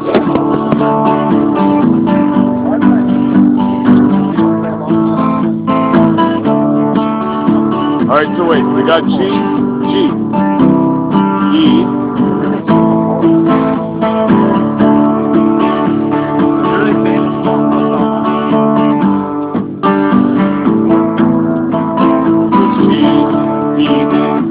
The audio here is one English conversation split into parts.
All right, so wait, we got G, E, G, E.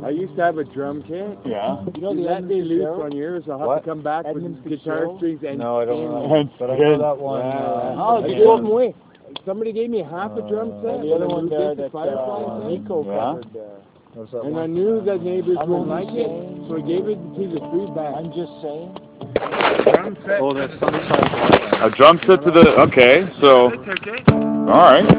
I used to have a drum kit. Yeah. You know You the let me Edmund loose Fitzgerald? on yours, I'll have What? to come back Edmund with guitar Fitzgerald? strings and No, I don't know. That's But I good. know that one. Oh, they Yeah. threw them away. somebody gave me half a drum set. And the when other I one moved there into that Firefly thing. Nico Yeah. covered. What's that And one? I knew that neighbors I'm wouldn't only like it, saying- so I gave it to the three back. I'm just saying. Drum set. Oh, that's Sunshine. A drum set to the. Okay, so. That's okay. All right.